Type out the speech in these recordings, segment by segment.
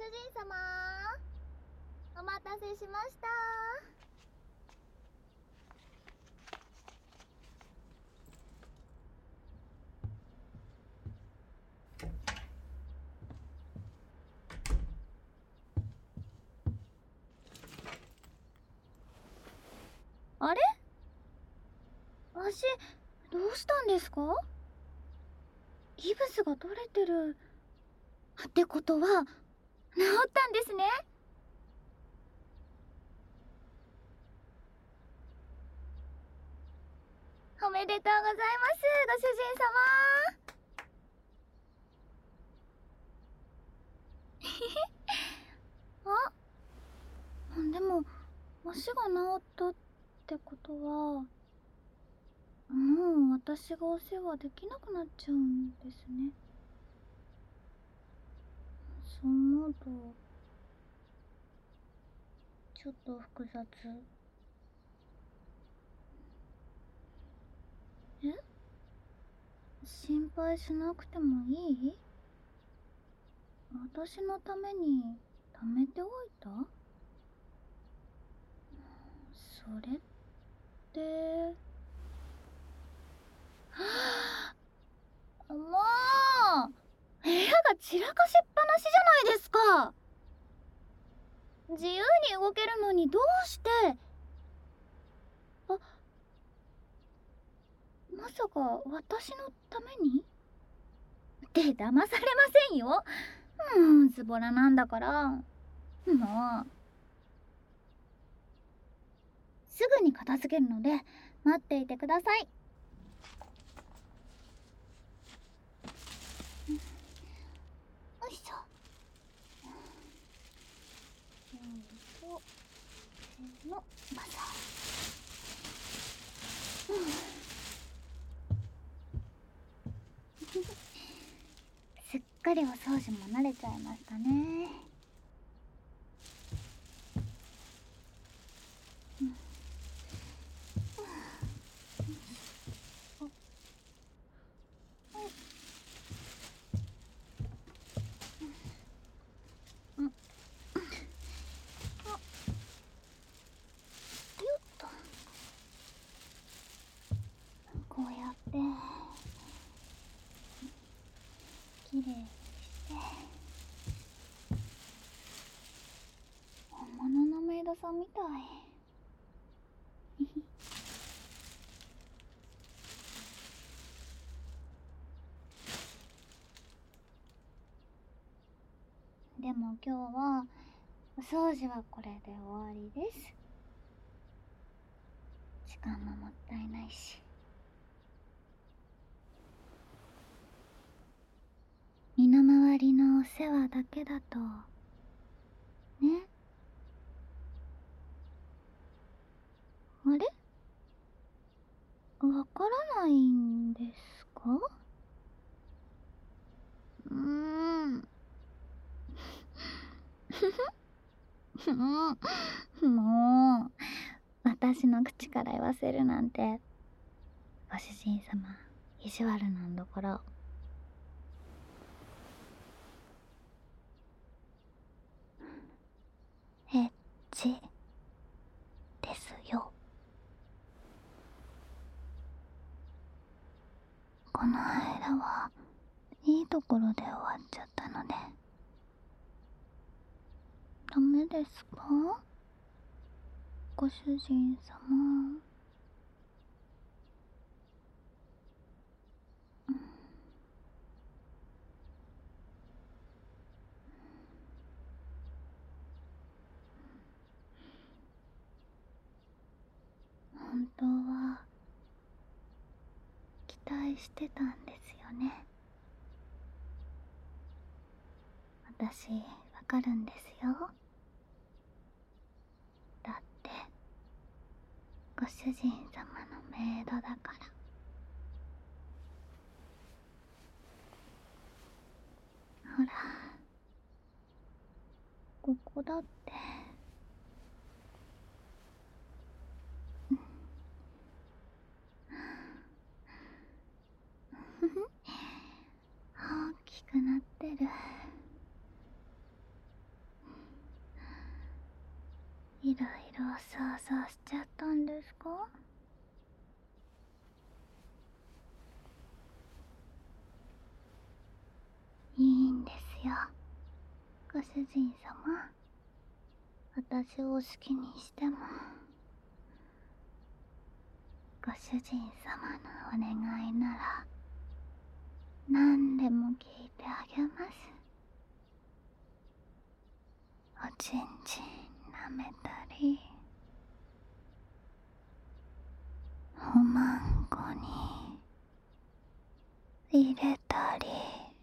主人様、お待たせしました。あれ？足、どうしたんですか？ギブスが取れてる。ってことは、治ったんですね。おめでとうございます、ご主人様。あ、でも、足が治ったってことは、もう私がお世話できなくなっちゃうんですね。そう思うと、ちょっと複雑。え？心配しなくてもいい？私のために貯めておいた？それって、もう、部屋が散らかしっぱなしじゃないですか。自由に動けるのにどうして？あ、まさか私のために？って騙されませんよ。ズボラなんだから。もう、すぐに片付けるので待っていてください。よいしょ。よいしょ。せーの、バサッ。すっかりお掃除も慣れちゃいましたね。こうやってきれいにして本物のメイドさんみたい。でも今日はお掃除はこれで終わりです。時間ももったいないし。身の回りのお世話だけだとね。あれ？わからないんですか？もう、私の口から言わせるなんて、ご主人様、意地悪なんだから。エッチですよ。この間はいいところで終わっちゃったので。ダメですか？ご主人様。本当は期待してたんですよね。私、わかるんですよ。だってご主人様のメイドだから。ほら、ここだって。大きくなってる。 ろ想像しちゃったんですか？いいんですよ、ご主人様。私を好きにしても、ご主人様のお願いなら何でも聞いてあげます。おちんちん舐めたり、おまんこに入れたり、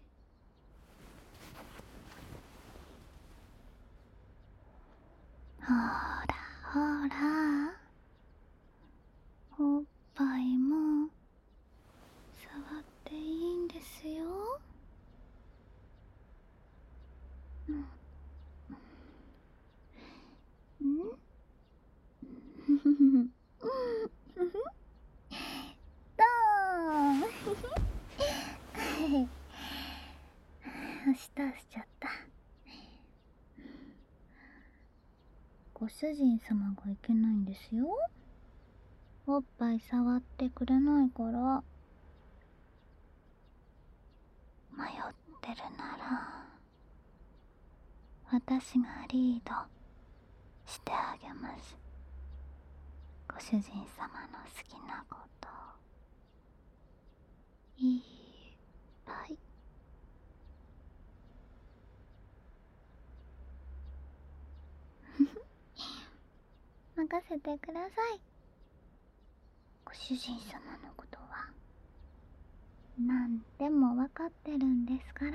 ほらほら、おっぱいも触っていいんですよ。うん。ふふふふ。ドーン。舌しちゃった。ご主人様がいけないんですよ。おっぱい触ってくれないから。迷ってるなら私がリードしてあげます。ご主人様の好きなこといっぱい。任せてください。ご主人様のことは何でも分かってるんですから。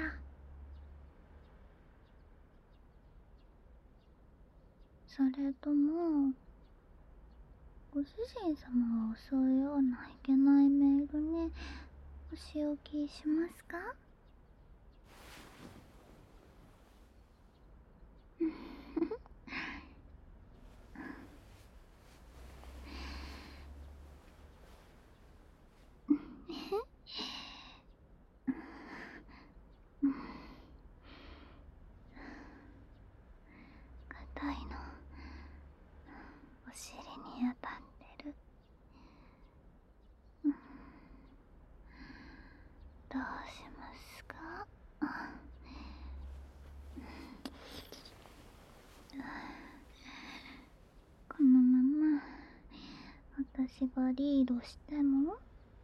それともご主人様がそういうようないけないメールにお仕置きしますか？硬いのお尻に当たってる。どうしますか？このまま私がリードしても？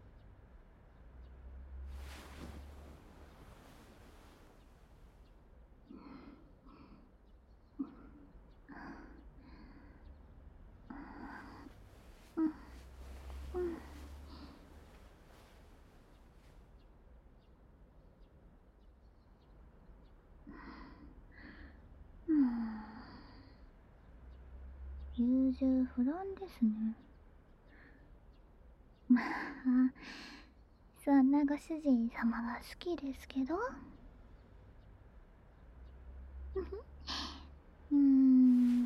優柔不断ですね。まあ、そんなご主人様が好きですけど。うーん。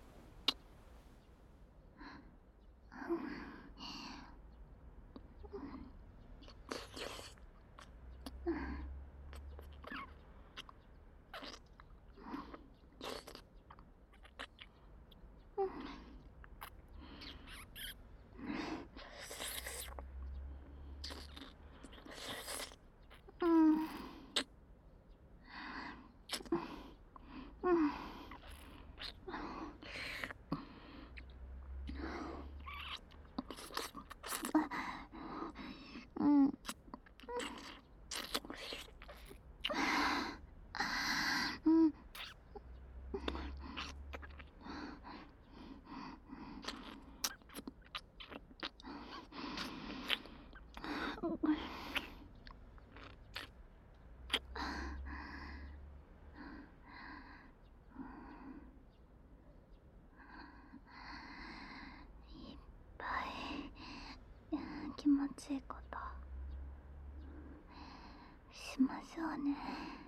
うん。うん。うん。うん。いっぱい気持ちいいことしましょうね。